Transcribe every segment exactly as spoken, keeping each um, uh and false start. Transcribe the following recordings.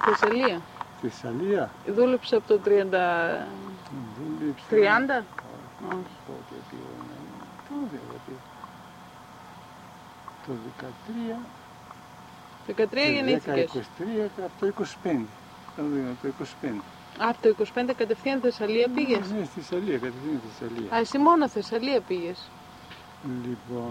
Θεσσαλία. Θεσσαλία. Δούλεψε από το τριάντα. Δούλεψε. τριάντα. Όχι. Πότε πήγα να είναι. Τότε πήγα. Το δεκατρία. δεκατρία γεννήθηκες. Το είκοσι τρία και από το είκοσι πέντε. Το είκοσι πέντε. Α, από το είκοσι πέντε κατευθείαν Θεσσαλία πήγες. Ναι, στη Θεσσαλία, κατευθείαν Θεσσαλία. Α, εσύ μόνο Θεσσαλία πήγες. Λοιπόν,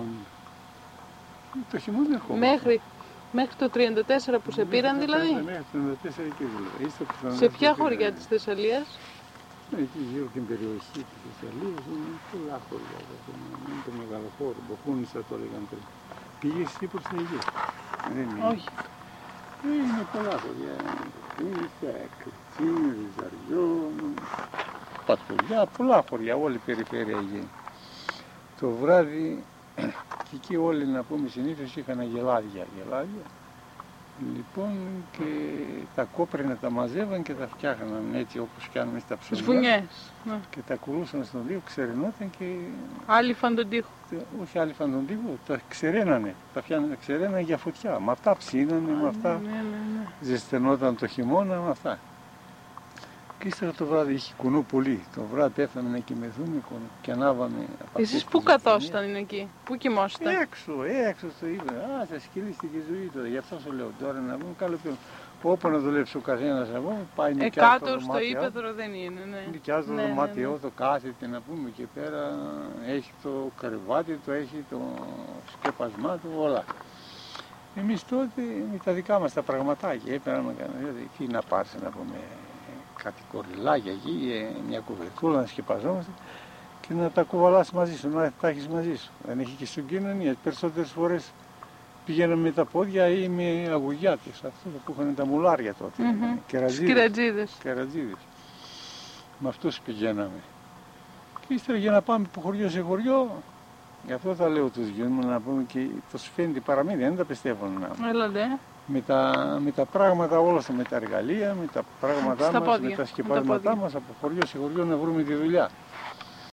το χειμώνα ερχόμουν. Μέχρι, μέχρι το τριάντα τέσσερα που σε πήραν δηλαδή. Μέχρι το τριάντα τέσσερα και δηλαδή. Σε ποια χωριά της Θεσσαλίας? Εκεί γύρω από την περιοχή της Θεσσαλίας είναι πολλά χωριά. Είναι το μεγάλο χώρο, Μποχούνισσα το έλεγαν πριν. Πήγες εσύ προς την Αιγαία? Δεν είναι. Όχι. Είναι πολλά χωριά. Ίσα, Κριτσίνη, Ριζαριό, Πατρουλιά, πολλά χωριά, όλη η περιφέρεια Αιγαία. Το βράδυ και εκεί όλοι να πούμε συνήθως είχαν γελάδια, γελάδια. Λοιπόν και τα κόπρινα τα μαζεύαν και τα φτιάχναν έτσι όπως κάνουμε στα ψωμιά. Σφουνιές. Ναι. Και τα κουλούσαν στον τοίχο, ξεραινόταν και... Άλυφαν τον τοίχο. Όχι άλυφαν τον τοίχο, τα ξεραίνανε. Τα φτιάχνανε, ξεραίνανε για φωτιά. Με αυτά ψήνανε, με αυτά Ναι, ναι, ναι. ζεσθενόταν το χειμώνα, με αυτά. Και ύστερα το βράδυ είχε κουνού πολύ. Το βράδυ πέφταμε να κοιμηθούμε και ανάβαμε. Εσείς πού καθόσταν εκεί, πού κοιμόσταν? Έξω, έξω στο είπε. Α, θα σκυλίστηκε η ζωή τώρα. Γι' αυτό σου λέω τώρα να βγούμε καλό πιο. Όπου να δουλέψει ο καθένας να πούμε, πάει νοικιάζει το Εκάτω στο δωμάτιο. ύπαιθρο δεν είναι, ναι. Νοικιάζει το Ναι, δωμάτιό, ναι, ναι. το κάθεται να πούμε και πέρα. Έχει το κρεβάτι, το έχει το σκέπασμά του, όλα. Εμείς τότε με τα δικά μας τα πραγματάκια έπαιρνα να κάνουμε. Τι να πάρεις να πούμε. Κάτι κοριλάκια εκεί, μια κουβερτούλα να σκεπαζόμαστε και να τα κουβαλάς μαζί σου, να τα έχεις μαζί σου. Δεν έχει και στην κοινωνία. Περισσότερες φορές πηγαίναμε με τα πόδια ή με αγουγιάτες, αυτό που είχαν τα μουλάρια τότε, Mm-hmm. κερατζίδες. Κερατζίδες. Με αυτούς πηγαίναμε. Και ύστερα για να πάμε από χωριό σε χωριό, γι' αυτό θα λέω τους γιους μου να πούμε και το σφέντη παραμύθια, δεν τα πιστεύουν να. Έλατε. Με τα, με τα πράγματα όλα αυτά, με τα εργαλεία, με τα πράγματά Στα μας, πόδια, με τα σκεπάσματά μας, από χωριό σε χωριό να βρούμε τη δουλειά.